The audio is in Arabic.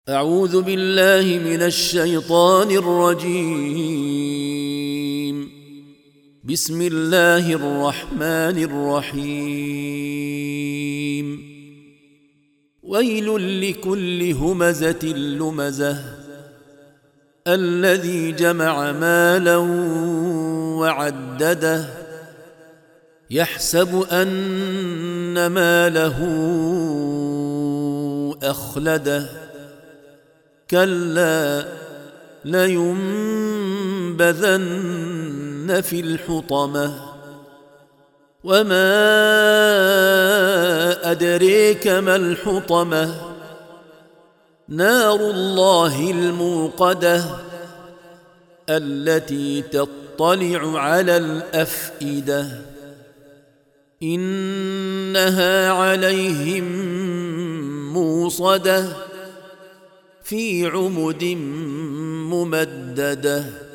أعوذ بالله من الشيطان الرجيم. بسم الله الرحمن الرحيم. ويل لكل همزة لمزة الذي جمع مالا وعدده يحسب أن ماله أخلده كلا لينبذن في الحطمة وما أدريك ما الحطمة نار الله الموقدة التي تطلع على الأفئدة إنها عليهم موصدة في عمد ممدده